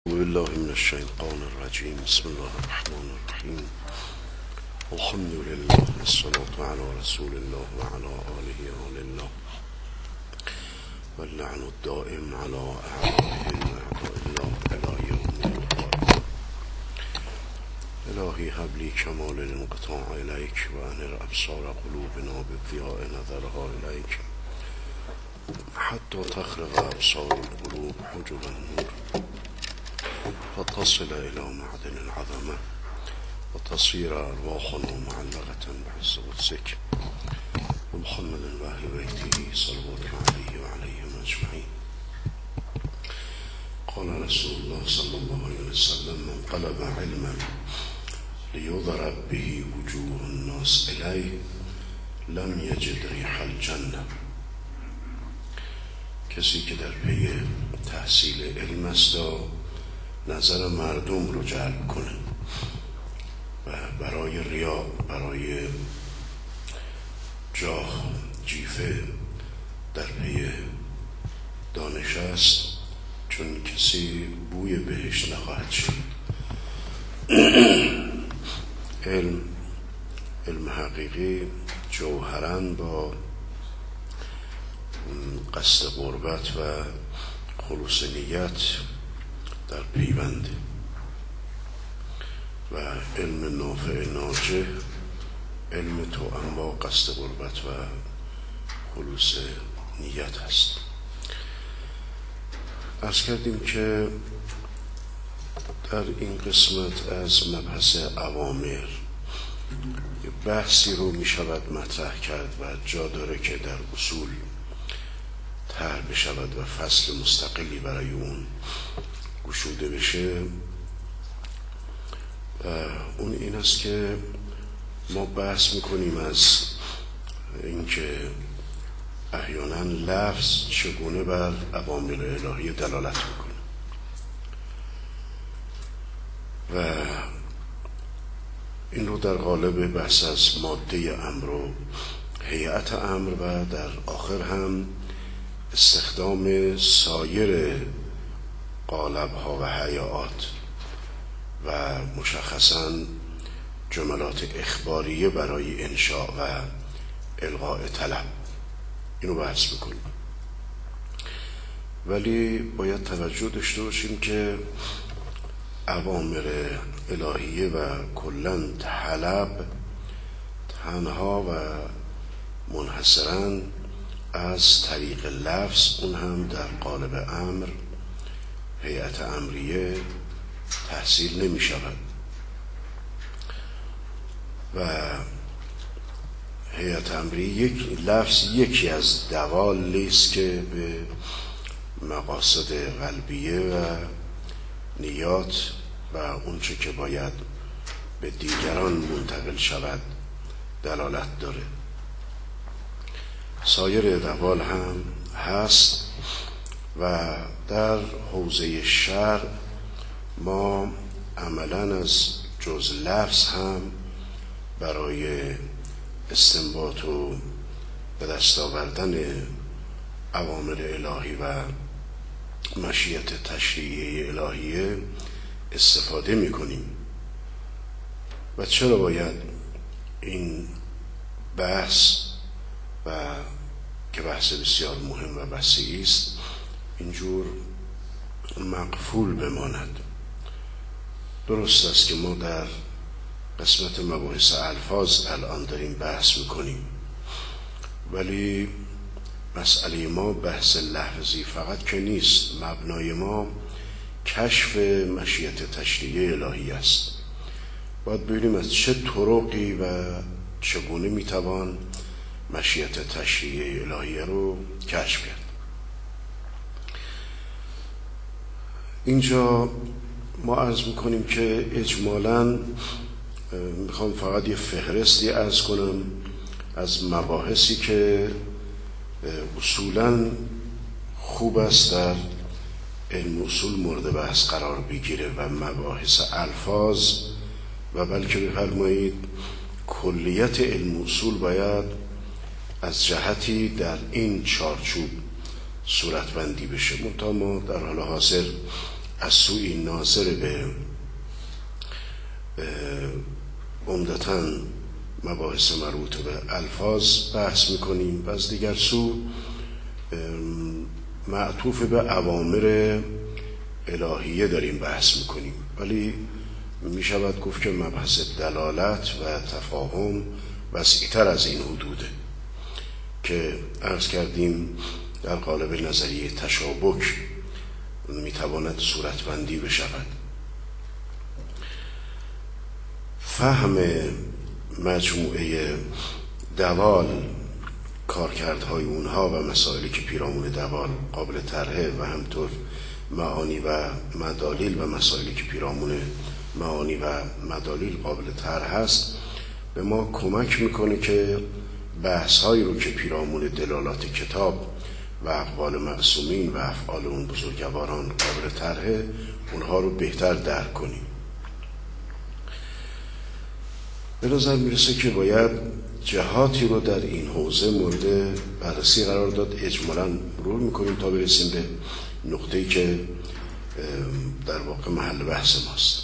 بالله من الشیطان الرجیم. بسم الله الرحمن الرحیم. الحمد لله والصلاة على رسول الله وعلى آله آل الله واللعن الدائم على أعدائهم وأعداء الله إلى يوم القيامة. إلهي هب لي كمال الانقطاع إليك وأنر أبصار قلوبنا بضياء نظرها إليك حتى تخرق أبصار القلوب حجب النور فتصل إلى معدن العظمة وتصير أرواحنا معلقة بحس قدسك ومحمد وأهل بيته صلوات عليه وعليهم أجمعين. قال رسول الله صلى الله عليه وسلم: من طلب علما ليضرب به وجوه الناس إليه لم يجد ريح الجنة. کسی که در پی تحصیل علم است نظر مردم رو جلب کنه و برای ریا، برای جاه، جیفه در پی دانش است، چون کسی بوی بهشت نخواهد شد. علم حقیقی جوهراً با قصد قربت و خلوص نیت در پیوند و علم نافع ناجح علم توأم با قصد قربت و خلوص نیت هست. عرض کردیم که در این قسمت از مبحث اوامر بحثی رو می شود مطرح کرد و جا داره که در اصول طرح بشود و فصل مستقلی برای اون گشوده بشه. اون این است که ما بحث میکنیم از اینکه احیانا لفظ چگونه بر اوامر الهی دلالت میکنه و این رو در قالب بحث از ماده امر و هیئت امر و در آخر هم استخدام سایر قالب‌ها و هیئات و مشخصاً جملات اخباریه برای انشاء و القاء طلب، اینو بحث میکنیم. ولی باید توجه داشته باشیم که اوامر الهیه و کلاً طلب تنها و منحصراً از طریق لفظ، اون هم در قالب امر، هیئت امریه تحصیل نمی شود و هیئت امریه لفظ یکی از دوالی است که به مقاصد قلبیه و نیات و اونچه که باید به دیگران منتقل شود دلالت داره. سایر دوال هم هست و در حوزه شرع ما عملاً از جز لفظ هم برای استنباط و به دست آوردن اوامر الهی و مشیت تشریعی الهیه استفاده میکنیم. و چرا باید این بحث و که بحث بسیار مهم و وسیعی است اینجور مقفول بماند؟ درست است که ما در قسمت مباحث الفاظ الان داریم بحث میکنیم، ولی مسئله ما بحث لفظی فقط که نیست. مبنای ما کشف مشیت تشریعی الهی است. باید ببینیم از چه طرقی و چگونه میتوان مشیت تشریعی الهی رو کشف کرد. اینجا ما عرض میکنیم که اجمالاً میخوام فقط یه فهرستی عرض کنم از مباحثی که اصولاً خوب است در علم اصول مورد بحث قرار بگیره و مباحث الفاظ و بلکه بفرمایید کلیت علم اصول باید از جهتی در این چارچوب صورت بندی بشه. منتها ما در حال حاضر از سوی ناظر به عمدتاً مباحث مربوط به الفاظ بحث میکنیم و از دیگر سو معطوف به اوامر الهیه داریم بحث میکنیم، ولی میشود گفت که مبحث دلالت و تفاهم وسیع‌تر از این حدوده که عرض کردیم در قالب نظریه تشابک میتواند صورتبندی بشود. فهم مجموعه دوال، کارکردهای اونها و مسائلی که پیرامون دوال قابل طرحه و همطور معانی و مدالیل و مسائلی که پیرامون معانی و مدالیل قابل طرح هست به ما کمک میکنه که بحث‌هایی رو که پیرامون دلالات کتاب و اقوال معصومین و افعال اون بزرگواران قابل طرحه اونها رو بهتر درک کنیم. به نظر میرسه که باید جهاتی رو در این حوزه مورد بررسی قرار داد. اجمالاً مرور میکنیم تا برسیم به نقطه‌ای که در واقع محل بحث ماست.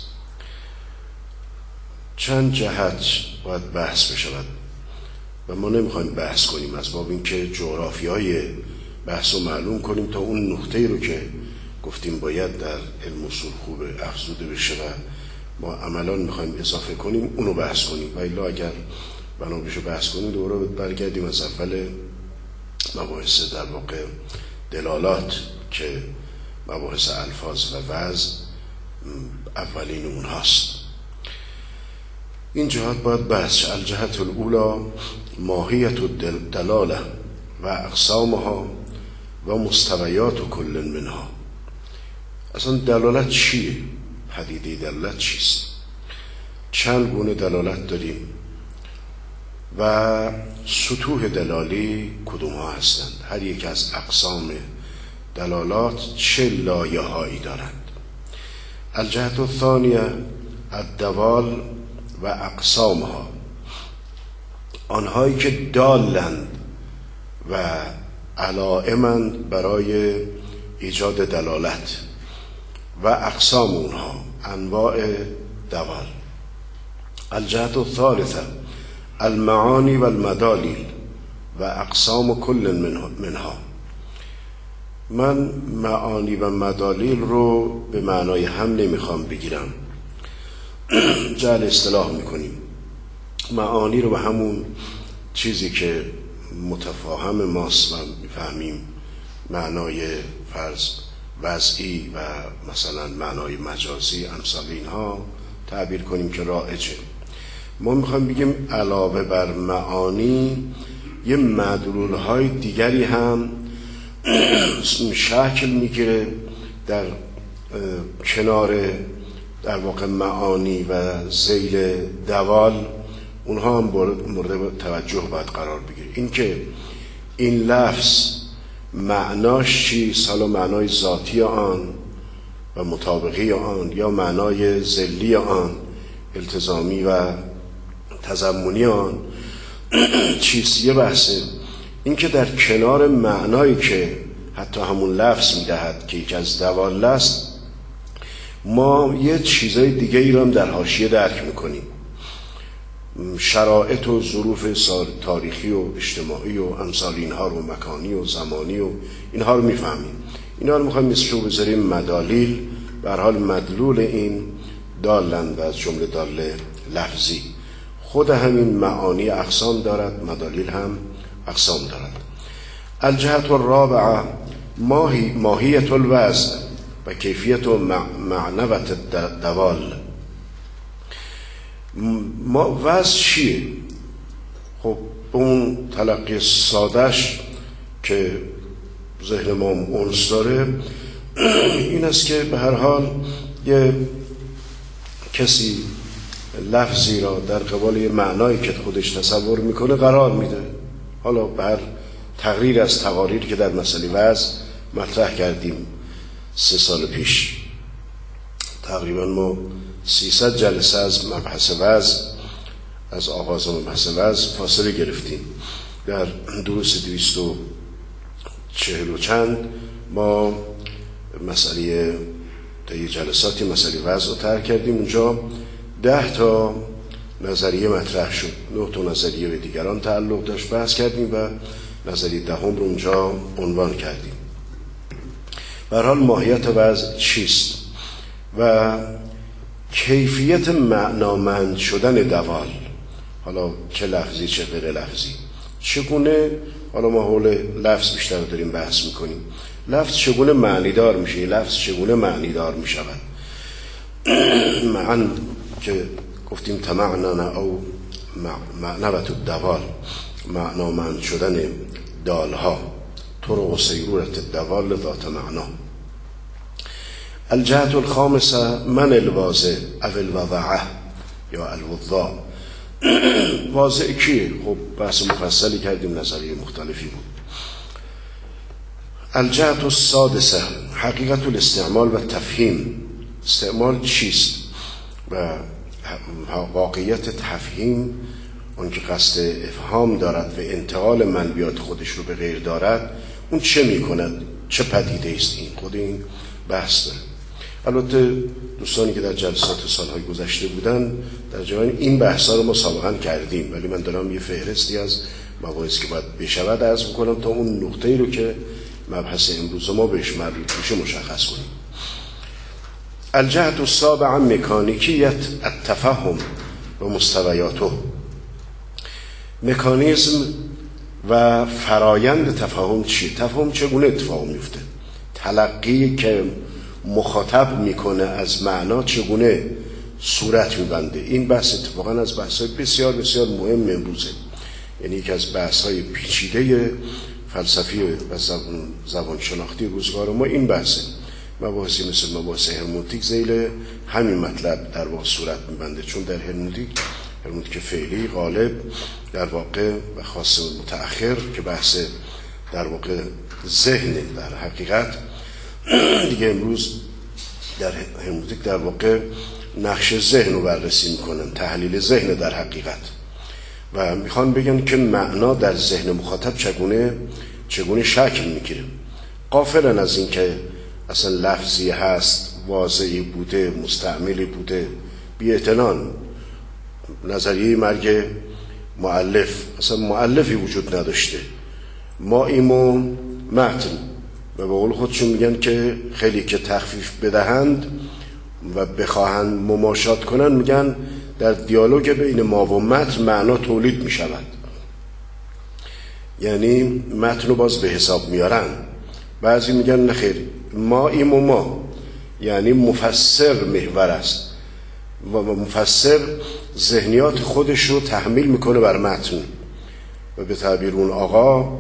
چند جهت باید بحث بشود و ما نمیخوایم بحث کنیم از باب اینکه جغرافیای بحث رو معلوم کنیم تا اون نقطه‌ای رو که گفتیم باید در علم اصول خوب افزوده بشه و ما عملاً میخوایم اضافه کنیم اونو بحث کنیم، و الا اگر بنا بشه بحث کنیم دوباره برگردیم از اول مباحث در واقع دلالات که مباحث الفاظ و وضع اولین اون هست. این جهات باید بحث. الجهت الاولی ماهیت الدلاله و اقسامها و مستویات کل منها. اصلا دلالت چیه؟ پدیده دلالت چیست؟ چند گونه دلالت داریم و سطوح دلالی کدوم ها هستند؟ هر یک از اقسام دلالات چه لایه هایی دارند؟ الجهت الثانیه الدوال و اقسامها، آنهایی که دالند و علائمند برای ایجاد دلالت و اقسام اونها، انواع دوال. الجهت الثالثه المعانی و المدالیل و اقسام کل منها. من معانی و مدالیل رو به معنای هم نمیخوام بگیرم، جعل اصطلاح میکنیم. معانی رو به همون چیزی که متفاهم ماست و میفهمیم، معنای فرض وضعی و مثلا معنای مجازی امثال اینها تعبیر کنیم که رایجه. ما میخوایم بگیم علاوه بر معانی یه مدلولهای دیگری هم شکل میگیره در کنار در واقع معانی و ذیل دوال، اونها هم مورد توجه باید قرار بگیره. این که این لفظ معناش چیست، حالا معنای ذاتی آن و مطابقی آن یا معنای ذیلی آن، التزامی و تضمنی آن چیست، یه بحثه. این که در کنار معنایی که حتی همون لفظ میدهد که یک از دوال است، ما یه چیزای دیگه ای رو هم در حاشیه درک میکنیم. شرایط و ظروف تاریخی و اجتماعی و امثال اینها رو، مکانی و زمانی و اینها رو میفهمیم. اینها رو میخوایم مثل بذاریم مدالیل، به هر حال مدلول این دالند از جمله دال لفظی. خود همین معانی اقسام دارد، مدالیل هم اقسام دارد. الجهت الرابعه ماهیت الوضع و کیفیت و معنوت دوال. وضع چیه؟ خب اون تلقی سادش که ذهن ما اونس داره این است که به هر حال یه کسی لفظی را در قبال یه معنایی که خودش تصور میکنه قرار میده. حالا بر تقریر از تقاریر که در مسئله وضع مطرح کردیم 3 سال پیش، تقریبا ما 300 جلسه از مبحث وضع، از آغاز مبحث وضع فاصله گرفتیم. در دروس 240 و چند ما مسئله در یه جلساتی مسئله وضع رو طرح کردیم. اونجا 10 تا نظریه مطرح شد، 9 تا نظریه به دیگران تعلق داشت بحث کردیم و نظریه 10 رو اونجا عنوان کردیم. به هر حال ماهیت وضع چیست و کیفیت معنامند شدن دوال، حالا چه لفظی چه غیر لفظی، چگونه، حالا ما حول لفظ بیشتر داریم بحث میکنیم، لفظ چگونه معنیدار میشه، لفظ چگونه معنیدار میشود. معن که گفتیم تمعنن او معنوت الدوال، معنامند شدن دالها، طرق سیرورت دوال ذات معنا. الجهت الخامسه من الواضع او الوضعه یا الوضع. واضع کیه؟ خب بحث مفصلی کردیم، نظریه مختلفی بود. الجهت السادسه حقیقت الاستعمال و تفهیم. استعمال چیست و واقعیت تفهیم، اون که قصد افهام دارد و انتقال منبیات خودش رو به غیر دارد، اون چه میکند، چه پدیده است؟ این خود این بحث داره. البته دوستانی که در جلسات سالهای گذشته بودن در جریان این بحثا رو ما سابقا کردیم، ولی من دارم یه فهرستی از مباحثی که باید بشود عرض میکنم تا اون نقطه‌ای رو که مبحث امروز ما بهش مربوط میشه مشخص کنیم. الجهت السابعه مکانیکیت التفهم و مستویاته. مکانیزم و فرایند تفاهم چیه؟ تفاهم چگونه اتفاق میفته؟ تلقی که مخاطب میکنه از معنا چگونه صورت میبنده؟ این بحث اتفاقا از بحث‌های بسیار بسیار مهم امروزه، یعنی یکی از بحث‌های پیچیده فلسفی و زبان شناختی روزگار ما این بحثه. مباحثی مثل مباحث هرمونتیک ذیل همین مطلب در واقع صورت میبنده، چون در هرمونتیک فعلی غالب در واقع و خاص متأخر که بحث در واقع ذهن در حقیقت دیگه، امروز در هرمونتیک در واقع نقش ذهن رو بررسی میکنن، تحلیل ذهن در حقیقت، و میخوان بگن که معنا در ذهن مخاطب چگونه شکل میگیره، غافلن از این که اصلا لفظی هست، واضعی بوده، مستعملی بوده، بی‌اعتنان. نظریه مرگ مؤلف، اصلا مؤلفی وجود نداشته، ما ایمو متن، و به قول خودشون میگن که خیلی که تخفیف بدهند و بخواهند مماشات کنن، میگن در دیالوگ بین ما و متن معنا تولید میشود، یعنی متن رو باز به حساب میارن. بعضی میگن نخیر، ما ایم و ما، یعنی مفسر محور است و مفسر ذهنیات خودش رو تحمیل میکنه بر متن، و به تعبیر اون آقا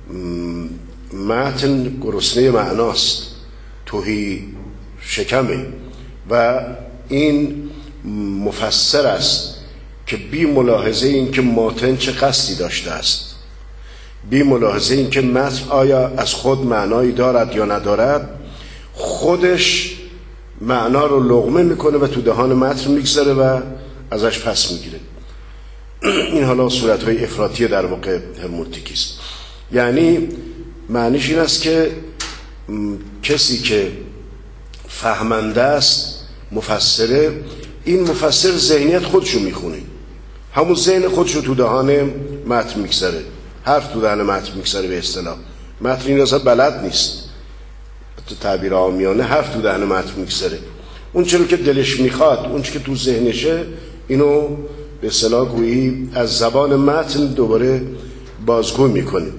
متن گرسنه معناست، تهی شکمه، و این مفسر است که بی ملاحظه این که متن چه قصدی داشته است، بی ملاحظه این که متن آیا از خود معنایی دارد یا ندارد، خودش معنا رو لقمه میکنه و تو دهان متن میگذاره و ازش پس میگیره. این حالا صورتهای افراطی در واقع هرمونتیکی است. یعنی معنیش این است که کسی که فهمنده است، مفسره، این مفسر ذهنیت خودشو میخونه، همون ذهن خودشو تو دهان متن میگذاره، حرف تو دهان متن میگذاره. به اصطلاح متن این اصلا بلد نیست، تو تعبیر عامیانه حرف تو دهن متن میگذاره، اون چرا که دلش میخواد، اون چرا که تو ذهنشه، اینو به اصطلاح گویی از زبان متن دوباره بازگو میکنه.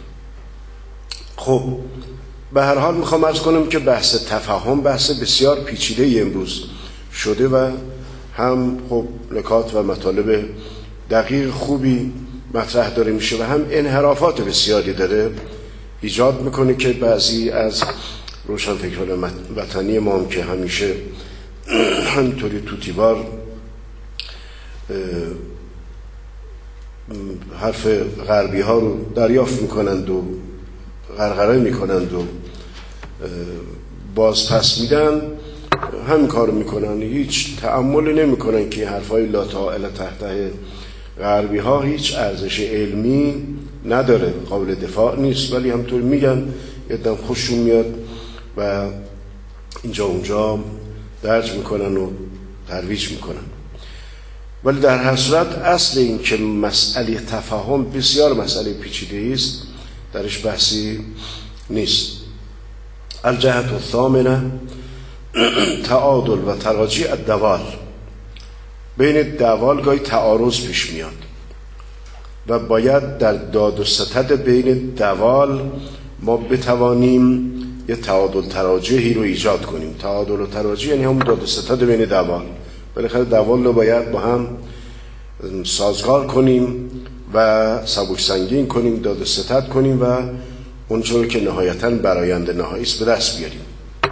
خب به هر حال میخوام عرض کنم که بحث تفاهم بحث بسیار پیچیده امروز شده و هم خب نکات و مطالب دقیق خوبی مطرح داره میشه و هم انحرافات بسیاری داره ایجاد میکنه که بعضی از روشنفکران وطنی ما هم که همیشه همینطوری توتیوار حرف غربی ها رو دریافت میکنند و غرغره میکنند و باز پس میدن، همین کار میکنن، هیچ تأمل نمیکنن که حرفای لا طائل تحته غربی ها هیچ ارزش علمی نداره، قابل دفاع نیست، ولی همطور میگن، یادم خوششون میاد و اینجا اونجا درج میکنن و ترویج میکنن. ولی در هر صورت اصل این که مسئله تفاهم بسیار مسئله پیچیده است، درش بحثی نیست. الجهت الثامنه تعادل و تراجی الدوال. بین دوال گاهی تعارض پیش میاد و باید در داد و ستد بین دوال ما بتوانیم یه تعادل تراجحی رو ایجاد کنیم. تعادل و تراجح یعنی همون داد و ستد بین دوال. بالاخره دوال رو باید با هم سازگار کنیم و سبک سنگین کنیم، داد و ستد کنیم و اونجور که نهایتاً برآیند نهایی است به دست بیاریم.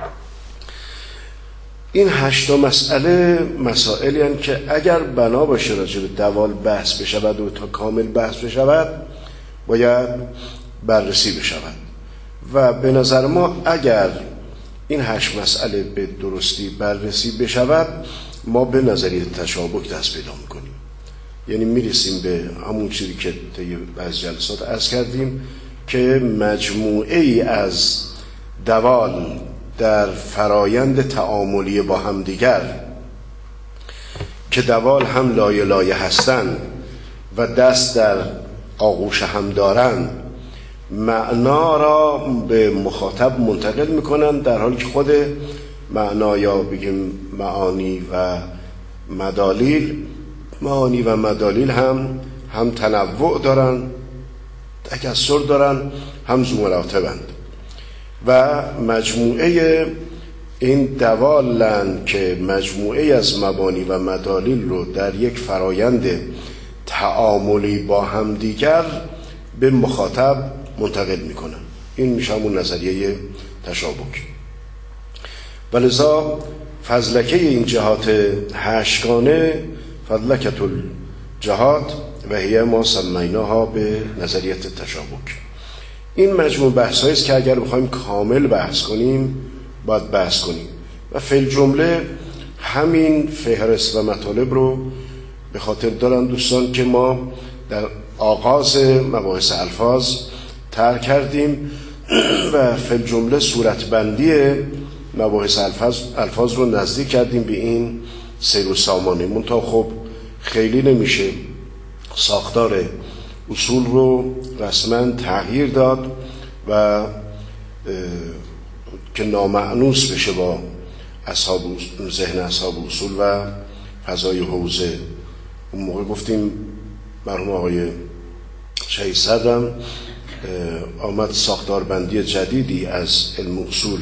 این 8 مسئله مسائلی هستند که اگر بنا باشه راجع به دوال بحث بشود و تا کامل بحث بشود باید بررسی بشود و به نظر ما اگر این 8 مسئله به درستی بررسی بشود ما به نظریه تشابک دست پیدا میکنیم. یعنی میرسیم به همون چیزی که طی بعض جلسات عرض کردیم که مجموعه ای از دوال در فرایند تعاملی با هم دیگر که دوال هم لایه لایه هستند و دست در آغوش هم دارند معنا را به مخاطب منتقل میکنند، در حالی که خود معنا یا بگیم معانی و مدالیل هم تنوع دارن، تکثر دارن، هم ذو مراتبند و مجموعه این دوالن که مجموعه از مبانی و مدالیل رو در یک فرایند تعاملی با هم دیگر به مخاطب منتقل میکنن. این میشه همون نظریه تشابک. ولذا فضلکه این جهات 8 فضلکت الجهات و هی ما سمیناها به نظریت تشابک. این مجموع بحث هاییست که اگر بخوایم کامل بحث کنیم باید بحث کنیم و فی الجمله همین فهرست و مطالب رو به خاطر دارن دوستان که ما در آغاز مباحث الفاظ طرح کردیم و فی الجمله صورتبندی مباحث الفاظ رو نزدیک کردیم به این سیر و سامانه. منتها خب خیلی نمیشه ساختار اصول رو رسما تغییر داد و که نامأنوس بشه با ذهن اصحاب اصول و فضای حوزه. اون موقع گفتیم مرحوم آقای شهید صدرم آمد ساختاربندی جدیدی از علم اصول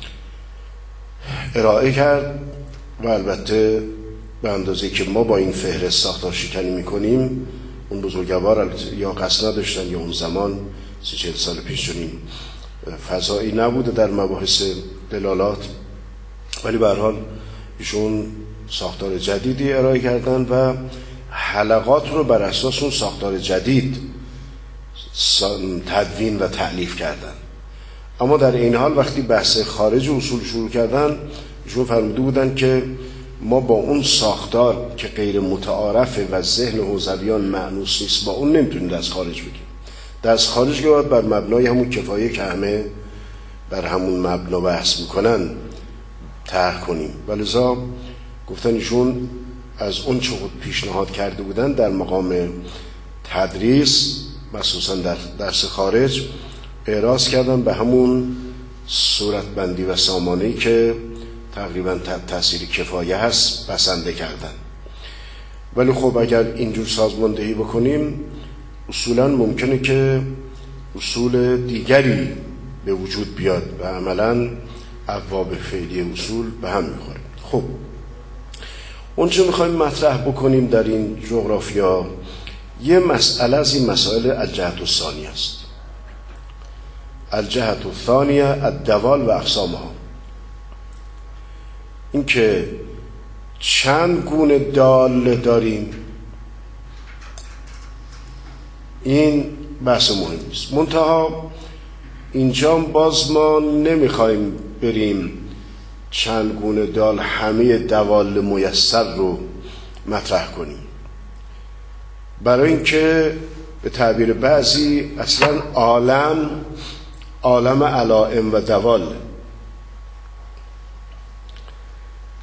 ارائه کرد و البته به اندازه که ما با این فهرست ساختار شکنی میکنیم اون بزرگوار یا قصد نداشتن یا اون زمان 30-40 سال پیش چنین فضایی نبوده در مباحث دلالات، ولی به هر حال ایشون ساختار جدیدی ارائه کردن و حلقات رو بر اساس اون ساختار جدید تدوین و تألیف کردن. اما در این حال وقتی بحث خارج اصول شروع کردن ایشون فرموده بودن که ما با اون ساختار که غیر متعارفه و ذهن حوزویان مأنوس نیست با اون نمیتونیم دست خارج بگیم. دست خارج که باید بر مبنای همون کفایه که همه بر همون مبنا بحث میکنن طرح کنیم. ولذا گفتن ایشون از اون چه خود پیشنهاد کرده بودن در مقام تدریس مخصوصا در درس خارج اعراض کردن به همون صورتبندی و سامانه‌ای که تقریبا تأثیر کفایه هست بسنده کردن. ولی خب اگر اینجور سازماندهی بکنیم اصولا ممکنه که اصول دیگری به وجود بیاد و عملا ابواب فعلی اصول به هم میخوره. خب اون چه میخوایم مطرح بکنیم در این جغرافیا یه مسئله از این مسائل الجهت الثانیه است. الجهت الثانیه الدوال و اقسامها. این که چند گونه دال داریم این بحث مهم است. منتها اینجا باز ما نمیخوایم بریم چند گونه دال همه دوال میسر رو مطرح کنیم، برای اینکه به تعبیر بعضی اصلا عالم علائم و دوال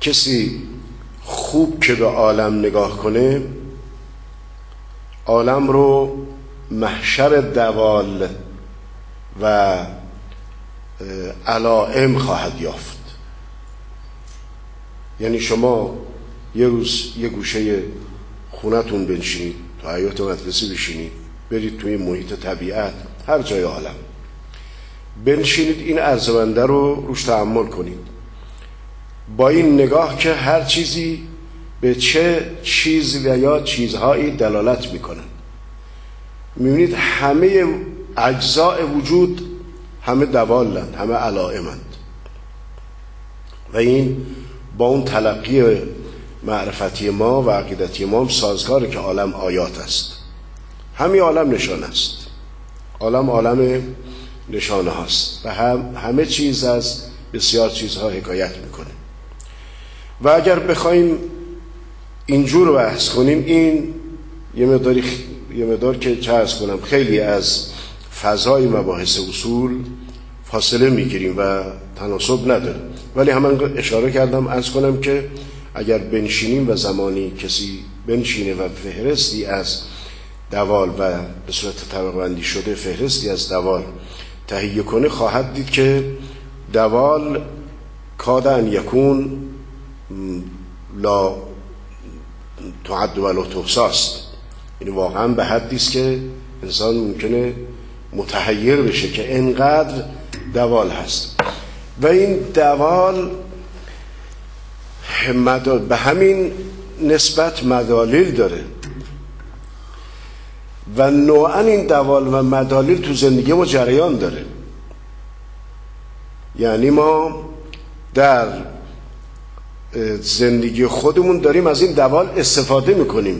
کسی خوب که به عالم نگاه کنه، عالم رو محشر دوال و علائم خواهد یافت. یعنی شما یه روز یه گوشه خونتون بنشینید، تو حیاط مدرسه بشینید، برید توی محیط طبیعت، هر جای عالم بنشینید، این عرض‌بنده رو روش تأمل کنید، با این نگاه که هر چیزی به چه چیز و یا چیزهایی دلالت میکنن. میبینید همه اجزاء وجود همه دوالند، همه علائمند و این با اون تلقی معرفتی ما و عقیدتی ما هم سازگاره که عالم آیات است. همین عالم نشانه است، عالم نشانه هاست و همه چیز از بسیار چیزها حکایت میکنه. و اگر بخوایم اینجور بحث کنیم، این یه مقدار که چه عرض کنم خیلی از فضای مباحث اصول فاصله میگیریم و تناسب نداره. ولی همان اشاره کردم عرض کنم که اگر بنشینیم و زمانی کسی بنشینه و فهرستی از دوال و به صورت طبقه بندی شده فهرستی از دوال تهیه کنه، خواهد دید که دوال کاد ان یکون لا تعد ولا تحصی است. یعنی واقعا به حدی است که انسان ممکنه متحیر بشه که انقدر دوال هست. و این دوال به همین نسبت مدالیل داره و نوعا این دوال و مدالیل تو زندگی ما جریان داره. یعنی ما در زندگی خودمون داریم از این دوال استفاده میکنیم.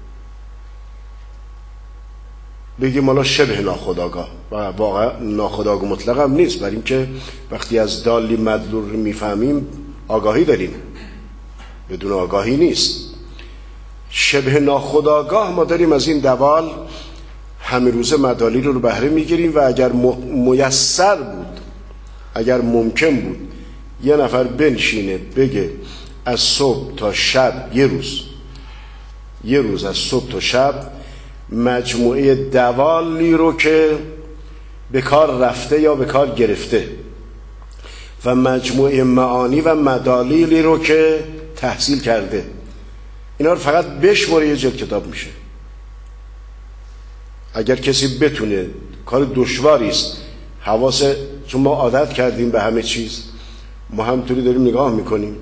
بگیم حالا شبه ناخودآگاه و واقعا ناخودآگاه مطلق هم نیست، برای اینکه وقتی از دالی مدلول رو میفهمیم آگاهی داریم، بدون آگاهی نیست. شبه ناخودآگاه ما داریم از این دوال همه روزه مدالیل رو بهره میگیریم و اگر میسر بود، اگر ممکن بود یه نفر بنشینه بگه از صبح تا شب یه روز از صبح تا شب مجموعه دوالی رو که به کار رفته یا به کار گرفته و مجموعه معانی و مدالیلی رو که تحصیل کرده، اینا رو فقط بشماره یه جلد کتاب میشه. اگر کسی بتونه، کار دشواری است، چون ما عادت کردیم به همه چیز، ما همطوری داریم نگاه میکنیم.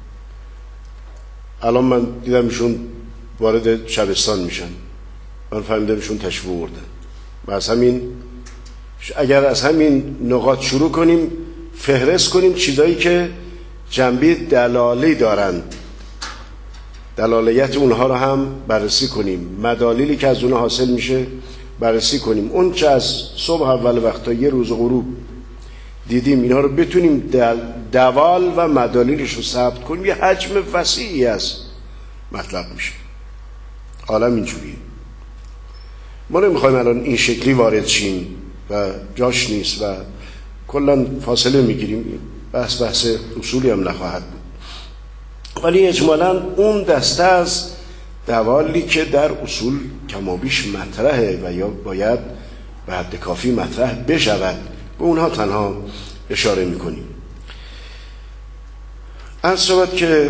الان من دیدم ایشون وارد شبستان میشن، من فهمیدم ایشون تشریف آوردن و اگر از همین نقاط شروع کنیم فهرست کنیم چیزایی که جنبه دلالی دارند، دلالیت اونها رو هم بررسی کنیم، مدالیلی که از اونها حاصل میشه بررسی کنیم، اون چه از صبح اول وقت تا یه روز غروب دیدیم اینها رو بتونیم دوال و مدالیلش رو ثبت کنیم، یه حجم وسیعی از مطلب میشه. عالم اینجوریه. ما نمیخوایم الان این شکلی وارد شیم و جاش نیست و کلا فاصله میگیریم، بحث اصولی هم نخواهد بود. ولی اجمالا اون دسته از دوالی که در اصول کمابیش مطرحه و یا باید به حد کافی مطرح بشود، به اونها تنها اشاره میکنیم. عرض شود که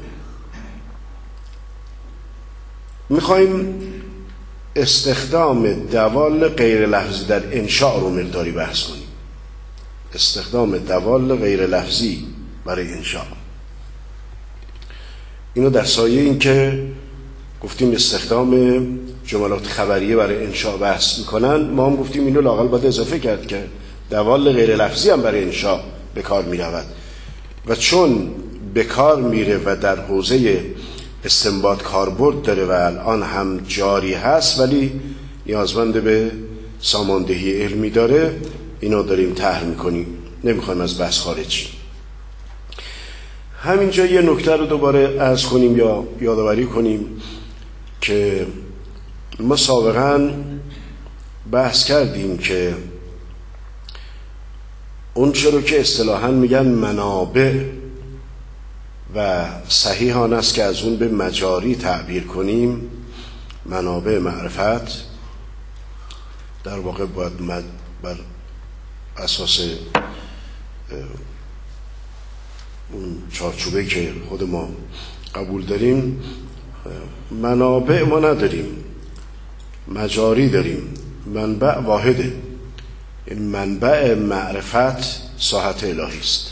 میخوایم استخدام دوال غیر لفظی در انشاء رو مقداری بحث کنیم. استخدام دوال غیر لفظی برای انشاء، اینو در سایه این که گفتیم استخدام جملات خبریه برای انشاء بحث میکنن، ما هم گفتیم اینو لااقل باید اضافه کرد که دوال غیر لفظی هم برای انشاء به کار میرود و چون به کار میره و در حوزه استنباط کاربرد داره و الان هم جاری هست ولی نیازمند به ساماندهی علمی داره، اینو داریم طرح میکنیم، نمیخوایم از بحث خارج شیم. همینجا یه نکته رو دوباره عرض کنیم یا یادآوری کنیم که ما سابقا بحث کردیم که اون چرا که اصطلاحاً میگن منابع و صحیح آن است که از اون به مجاری تعبیر کنیم، منابع معرفت، در واقع باید بر اساس اون چارچوبه که خود ما قبول داریم، منابع ما نداریم، مجاری داریم. منبع واحده، این منبع معرفت ساحت الهی است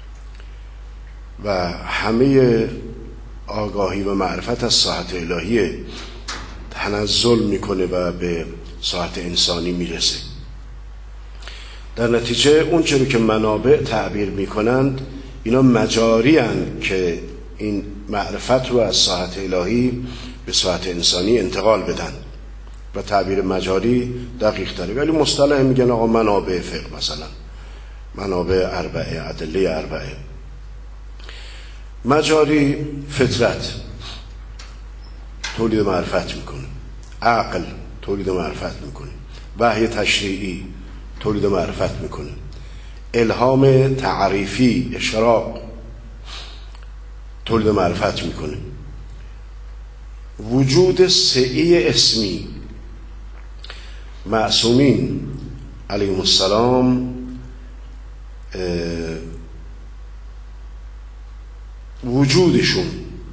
و همه آگاهی و معرفت از ساحت الهی تنزل میکنه و به ساحت انسانی میرسه. در نتیجه اون چیزی که منابع تعبیر میکنند اینا مجاری هستند که این معرفت رو از ساحت الهی به ساحت انسانی انتقال بدن و تعبیر مجاری دقیق تره. ولی مصطلح میگن آقا منابع فقه، مثلا منابع اربعه، ادله اربعه. مجاری فطرت تولید معرفت میکنه، عقل تولید معرفت میکنه، وحی تشریعی تولید معرفت میکنه، الهام تعریفی، اشراق تولید معرفت میکنه، وجود سعی اسمی، معصومین علیهم السلام وجودشون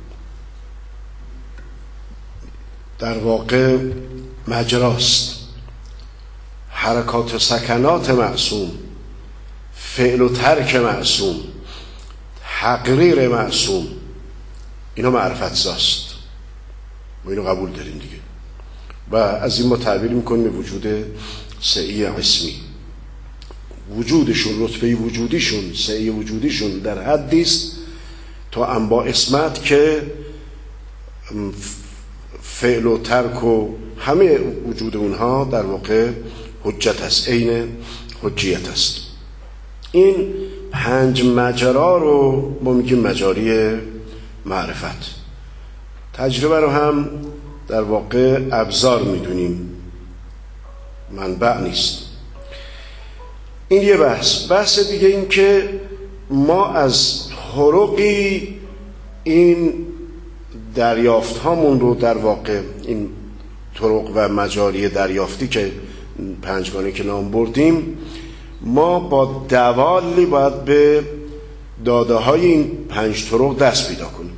در واقع مجراست، حرکات و سکنات معصوم، فعل و ترک معصوم، تقریر معصوم، اینا معرفت زاست. ما اینو قبول داریم دیگه و از این ما تعبیر میکنیم به وجود سعی اسمی. وجودشون، رتبه وجودیشون، سعی وجودیشون در حدی است تا انواع اسمت که فعل و ترک و همه وجود اونها در واقع حجت است، عین حجیت است. این 5 مجرا رو ما میگیم مجاری معرفت. تجربه رو هم در واقع ابزار میدونیم، منبع نیست. این یه بحث دیگه این که ما از طرقی این دریافت هامون رو در واقع این طرق و مجاری دریافتی که 5گانه که نام بردیم، ما با دوالی باید به داده های این 5 طرق دست پیدا کنیم.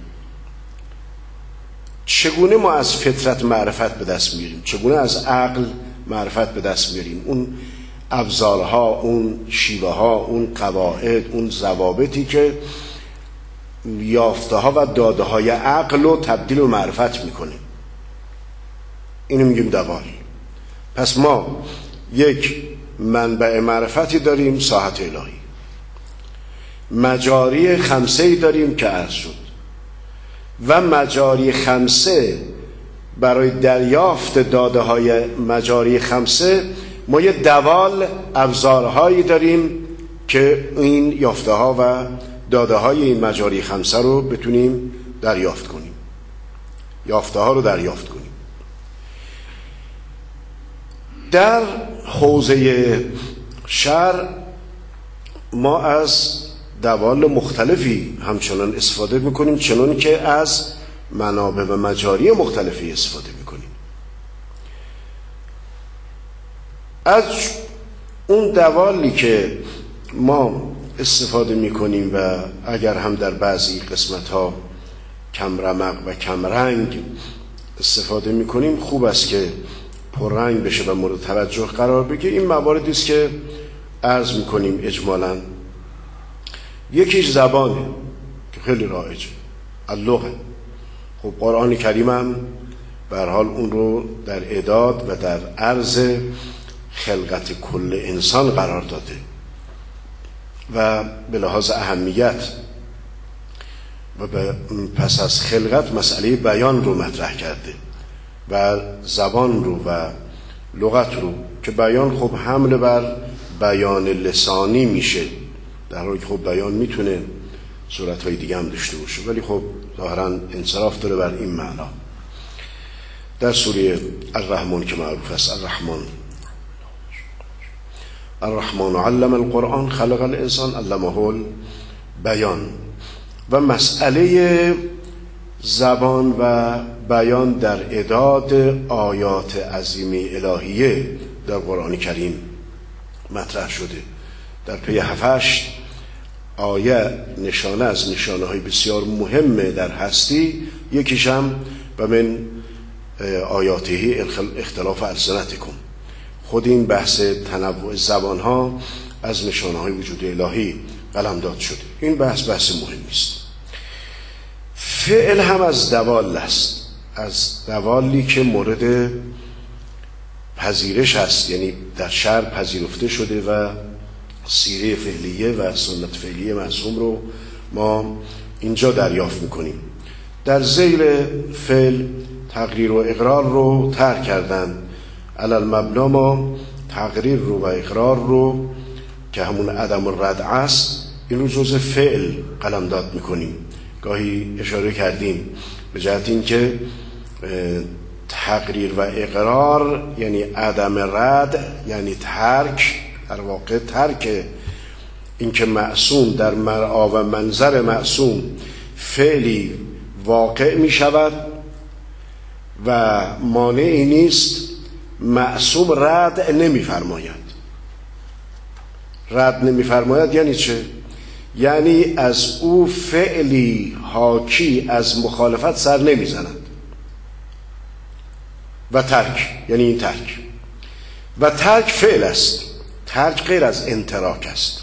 چگونه ما از فطرت معرفت به دست میاریم؟ چگونه از عقل معرفت به دست میاریم؟ اون ابزارها، اون شیوه ها، اون قواعد، اون ضوابطی که یافته ها و داده های عقل رو تبدیل به معرفت میکنه، اینو میگیم دوال. پس ما یک منبع معرفتی داریم، ساحت الهی، مجاری 5 داریم که عرض شد، و مجاری 5 برای دریافت داده های مجاری 5 ما یه دوال ابزارهایی داریم که این یافته ها و داده های این مجاری 5 رو بتونیم دریافت کنیم، یافته ها رو دریافت کنیم. در حوزه شرع ما از دوال مختلفی همچنان استفاده میکنیم، چنان که از منابع و مجاری مختلفی استفاده میکنیم. از اون دوالی که ما استفاده میکنیم و اگر هم در بعضی قسمت ها کم رمق و کم رنگ استفاده میکنیم، خوب است که پررنگ بشه و مورد توجه قرار بگیره. این مواردی است که عرض میکنیم اجمالاً. یکیش زبانه که خیلی رایجه، اللغه. خب قرآن کریم هم به هر حال اون رو در اعداد و در عرض خلقت کل انسان قرار داده و به لحاظ اهمیت و پس از خلقت مسئله بیان رو مطرح کرده و زبان رو و لغت رو، که بیان خب حمل بر بیان لسانی میشه، در حالی که خب بیان میتونه صورتهای دیگه هم داشته باشه، ولی خب ظاهرا انصراف داره بر این معنا. در سوره الرحمن که معروف است، الرحمن علم القرآن خلق الانسان علمه البیان. و مسئله زبان و بیان در اعداد آیات عظیمه الهیه در قرآن کریم مطرح شده. در پی 7 آیه نشانه از نشانه های بسیار مهمه در هستی، یکیش هم و من آیاته اختلاف السنتکم. خود این بحث تنوع زبان ها از نشانه های وجود الهی قلمداد شده. این بحث مهمی است. فعل هم از دوال است، از دوالی که مورد پذیرش است، یعنی در شرع پذیرفته شده و سیره فعلیه و سنت فعلیه معصوم رو ما اینجا دریافت میکنیم. در ذیل فعل تقریر و اقرار رو طرح کردن. علل مبنا ما تقریر رو و اقرار رو که همون عدم الردع است، این رو جزء فعل قلمداد میکنیم. گاهی اشاره کردیم به جهت این که تقریر و اقرار یعنی عدم رد، یعنی ترک، در واقع ترک این که معصوم در مرعا و منظر معصوم فعلی واقع می شود و مانعی نیست معصوم رد نمی فرماید. رد نمی فرماید یعنی چه؟ یعنی از او فعلی حاکی از مخالفت سر نمی زند. و ترک یعنی این ترک، و ترک فعل است. ترک غیر از انتراک است.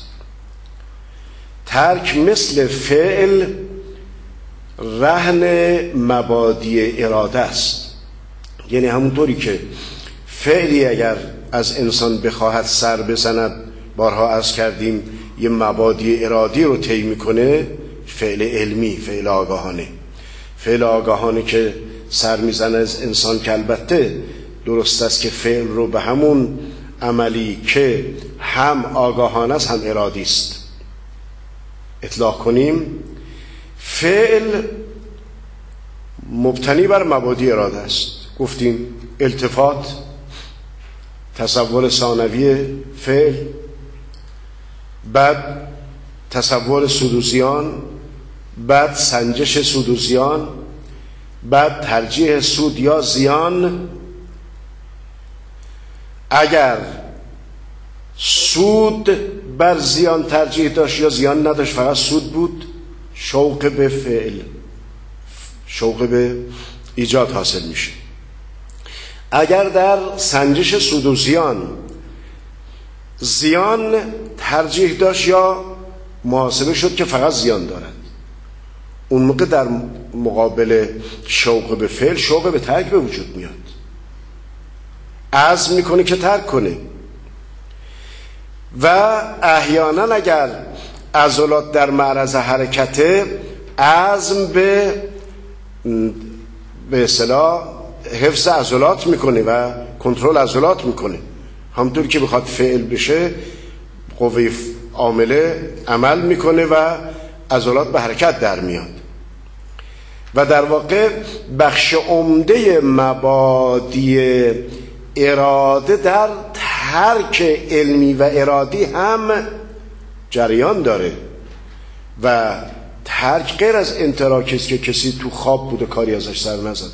ترک مثل فعل رهن مبادی اراده است. یعنی همونطوری که فعلی اگر از انسان بخواهد سر بزند، بارها عرض کردیم یه مبادی ارادی رو طی میکنه، فعل علمی، فعل آگاهانه. فعل آگاهانه که سر میزنه از انسان، که البته درست است که فعل رو به همون عملی که هم آگاهانه است هم ارادی است اطلاق کنیم. فعل مبتنی بر مبادی اراده است. گفتیم التفات، تصور ثانوی فعل، بعد تصور سودوزیان، بعد سنجش سودوزیان، بعد ترجیح سود یا زیان. اگر سود بر زیان ترجیح داشت یا زیان نداشت، فقط سود بود، شوق به فعل، شوق به ایجاد حاصل میشه. اگر در سنجش سود و زیان ترجیح داشت یا محاسبه شد که فقط زیان دارد، اون موقع در مقابل شوق به فعل شوق به ترک به وجود میاد. عزم میکنه که ترک کنه. و احیانا اگر عضلات در معرض حرکته، عزم به اصطلاح حفظ عضلات میکنه و کنترل عضلات میکنه. همونطور که بخواد فعل بشه، قوه عامله عمل میکنه و عضلات به حرکت در میاد. و در واقع بخش عمده مبادی اراده در ترک علمی و ارادی هم جریان داره. و ترک غیر از انتراک است که کسی تو خواب بوده کاری ازش سر نزده،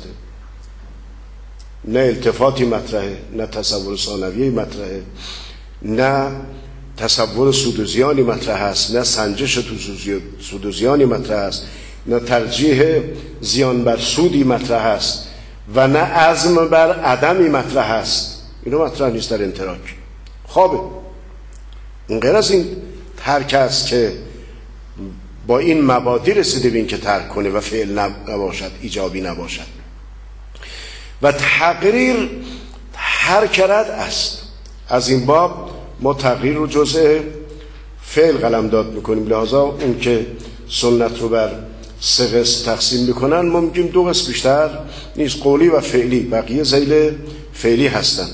نه التفاتی مطرحه، نه تصور ثانویه‌ای مطرحه، نه تصور سود و زیانی مطرح است، نه سنجش سود و زیانی مطرح است، نه ترجیح زیان بر سودی مطرح است و نه عزم بر عدمی مطرح است. اینو مطرح نیست در انتراک. خوابه. اون غیر از این ترک است که با این مبادی رسیده به این که ترک کنه و فعل نباشد، ایجابی نباشد. و تقریر ترک رد است. از این باب ما تقریر رو جزء فعل قلمداد میکنیم. لذا اون که سنت رو بر 3 قسم تقسیم میکنن، ما میگیم 2 قسم بیشتر نیست، قولی و فعلی. بقیه ذیل فعلی هستن.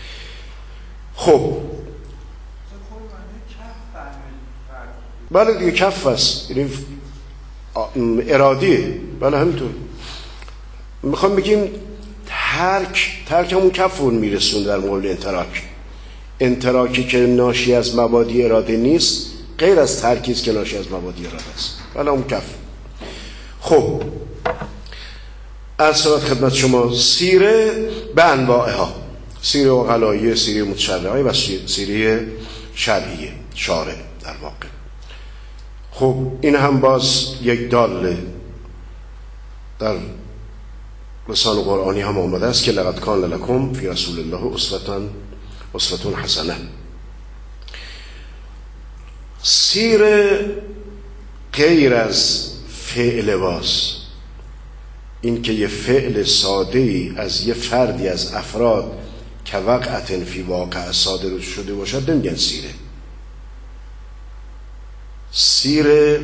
خب بله دیگه کف است، یعنی ارادیه. بله همینطور. میخوام بگیم ترک همون کف رو میرسون در مقابل انتراک. انتراکی که ناشی از مبادی اراده نیست غیر از ترکی است که ناشی از مبادی اراده است. بله همون کف. خب عرض شود خدمت شما سیره به انواعها، سیره عقلاییه، سیره متشرعه و سیره شرعیه، شارع در واقع. خب این هم باز یک داله در لسان قرآنی هم آمده است که لقد کان لکم فی رسول الله اسوة حسنه. سیره غیر از فعل باز، این که یه فعل ساده ای از یه فردی از افراد که وقعت فی واقع صادر شده باشد نمیگن سیره. سیره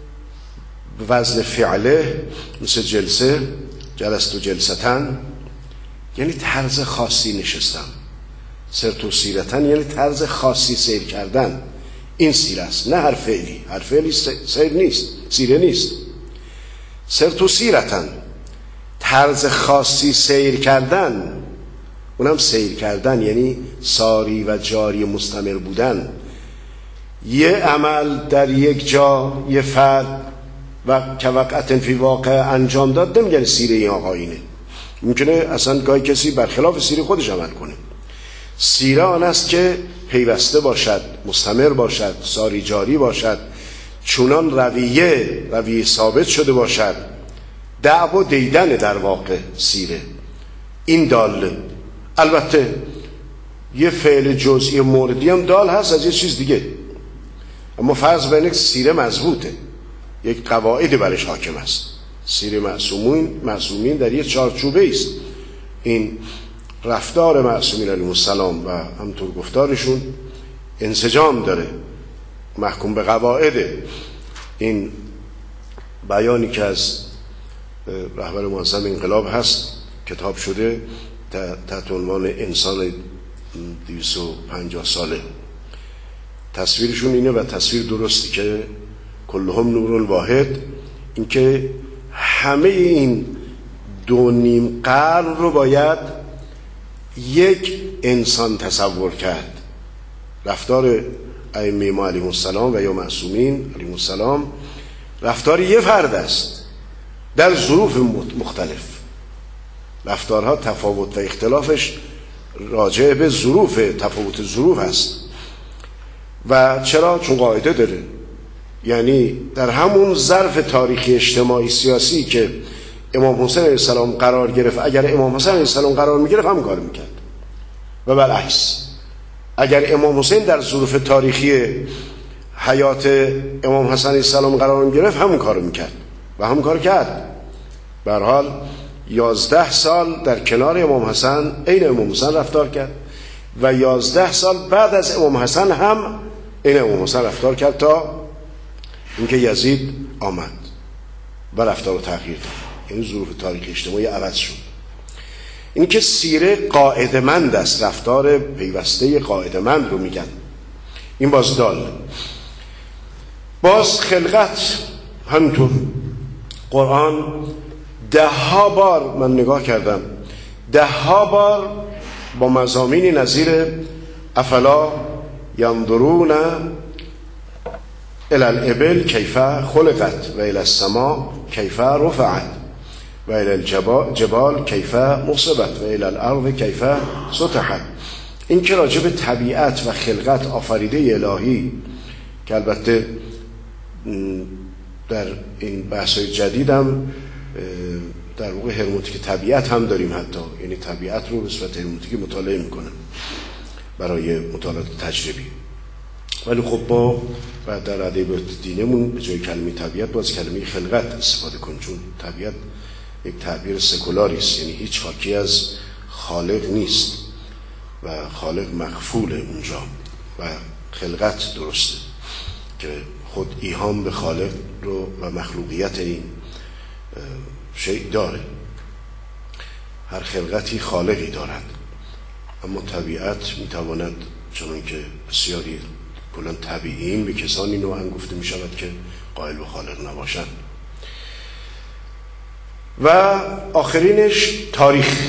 وزن فعله مثل جلسه، جلست و جلستن یعنی طرز خاصی نشستم، سرت و سیرتن یعنی طرز خاصی سیر کردن، این سیره است، نه هر فعلی. هر فعلی سیر نیست، سیره نیست. سرت و سیرتن طرز خاصی سیر کردن، اونم سیر کردن یعنی ساری و جاری مستمر بودن. یه عمل در یک جا یه فرد و که وقعت فی واقع انجام داد نمیگن سیره این آقا اینه. ممکنه اصلا گاهی کسی برخلاف سیره خودش عمل کنه. سیره آن است که پیوسته باشد، مستمر باشد، ساری جاری باشد، چونان رویه ثابت شده باشد. دعو و دیدن در واقع سیره این داله. البته یه فعل جزئی موردی هم دال هست از یه چیز دیگه، اما فرض بینه سیره مضبوطه، یک قواعد برش حاکم است. سیره معصومین در یک چارچوبه است. این رفتار معصومین علیهم السلام و همطور گفتارشون انسجام داره، محکوم به قواعده. این بیانی که از رهبر معظم انقلاب هست کتاب شده تحت عنوان انسان 250 ساله. تصویرشون اینه و تصویر درستی که کلهم نور واحد، این که همه این 2.5 قرن رو باید یک انسان تصور کرد. رفتار ائمه ما علیهم السلام و یا معصومین علیهم السلام رفتار یه فرد است در ظروف مختلف. رفتارها تفاوت و اختلافش راجع به ظروف، تفاوت ظروف است. و چرا؟ چون قاعده داره. یعنی در همون ظرف تاریخی اجتماعی سیاسی که امام حسین علیه السلام قرار گرفت، اگر امام حسین علیه السلام قرار میگرفت هم کار میکرد و بالعکس. اگر امام حسین در ظروف تاریخی حیات امام حسن علیه السلام قرار میگرفت همون کار میکرد و همون کار کرد. به هر حال 11 سال در کنار امام حسن عین امام حسین رفتار کرد و 11 سال بعد از امام حسن هم عین امام حسین رفتار کرد تا اینکه یزید آمد و رفتار رو تغییر داد. یعنی ظروف تاریخ اجتماعی عوض شد. این که سیره قاعده‌مند است، رفتار پیوسته قاعده‌مند رو میگن. این باز دال. باز خلقت همینطور. قرآن 10 بار من نگاه کردم، 10 بار با مضامینی نظیر افلا ینظرون الی الابل کیف خلقت و الی السماء کیف رفعت و الی الجبال کیف نصبت و الی الارض کیف سطحت. این که راجع به طبیعت و خلقت آفریده الهی، که البته در این بحث‌های جدیدم در واقع هرمونتیک طبیعت هم داریم، حتی یعنی طبیعت رو به صورت هرمونتیکی مطالعه میکنن برای مطالعات تجربی. ولی خب ما و در ادبیات دینمون به جای کلمه طبیعت باز کلمه خلقت استفاده کنیم، چون طبیعت یک تعبیر سکولاری است، یعنی هیچ حاکی از خالق نیست و خالق مغفول اونجا و خلقت درسته که خود ایهام به خالق رو و مخلوقیت این شیء داره. هر خلقتی خالقی دارد، اما طبیعت میتواند چون که بسیاری کلان طبیعیین به کسانی نوعا گفته می شود که قائل به خالق نباشند. و آخرینش تاریخ.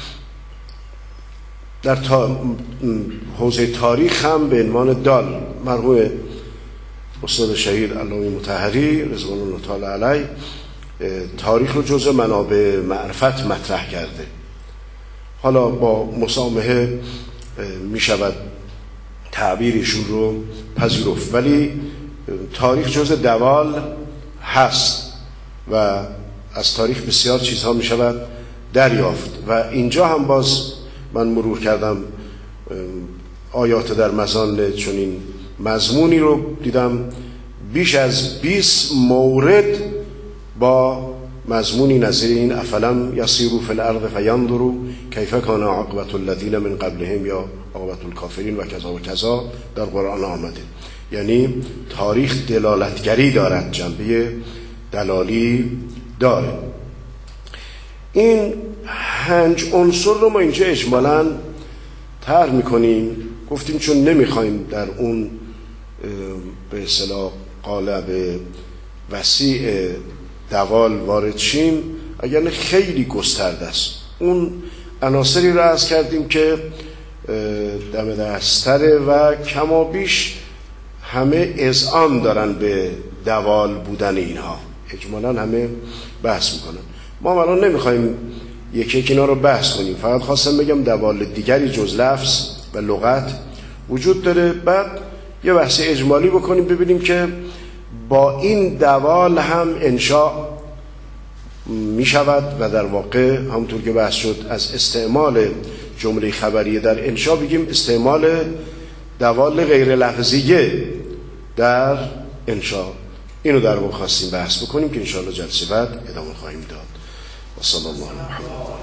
در حوزه تاریخ هم به عنوان دال مرحوم استاد شهید علامه مطهری رضوان الله تعالی علیه تاریخ رو جزء منابع معرفت مطرح کرده. حالا با مسامحه می شود تعبیرشون رو پذیرفت، ولی تاریخ جزء دوال هست و از تاریخ بسیار چیزها می شود دریافت. و اینجا هم باز من مرور کردم آیات در مزان چنین مضمونی رو دیدم، بیش از 20 مورد با مضمونی نظیر این افلم یسیروا فی الارض فینظروا کیف کان عاقبة الذین من قبلهم یا عاقبة الکافرین و کذا و کذا در قرآن آمده. یعنی تاریخ دلالتگری دارد، جنبه دلالی داره. این 5 عنصر رو ما اینجا اجمالاً طرح میکنیم. گفتیم چون نمیخوایم در اون به اصطلاح قالب وسیع دوال وارد شیم، اگر خیلی گسترده است. اون عناصری رو عرض کردیم که دم دستره و کما بیش همه اذعان دارن به دوال بودن اینها، اجمالاً همه بحث میکنن. ما الان نمیخوایم یکی اینا رو بحث کنیم، فقط خواستم بگم دوال دیگری جز لفظ و لغت وجود داره. بعد یه بحث اجمالی بکنیم ببینیم که با این دوال هم انشاء می شود و در واقع همونطور که بحث شد از استعمال جمله خبریه در انشاء بگیم استعمال دوال غیر لفظیه در انشاء. اینو در واقع خواستیم بحث بکنیم که انشاءالله جلسه بعد ادامه خواهیم داد. و صلی الله علیه و محمد.